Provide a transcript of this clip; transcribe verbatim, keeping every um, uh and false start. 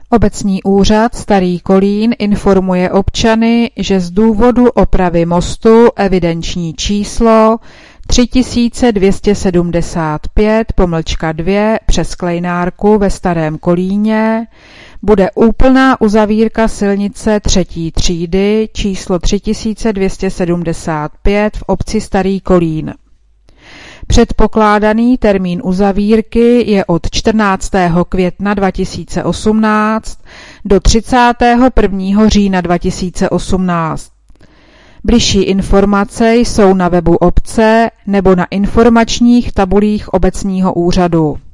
Obecní úřad Starý Kolín informuje občany, že z důvodu opravy mostu evidenční číslo tři tisíce dvě stě sedmdesát pět pomlčka dva přes Klejnárku ve Starém Kolíně bude úplná uzavírka silnice třetí třídy číslo tři tisíce dvě stě sedmdesát pět v obci Starý Kolín. Předpokládaný termín uzavírky je od čtrnáctého května dva tisíce osmnáct do třicátého prvního října dva tisíce osmnáct. Bližší informace jsou na webu obce nebo na informačních tabulích obecního úřadu.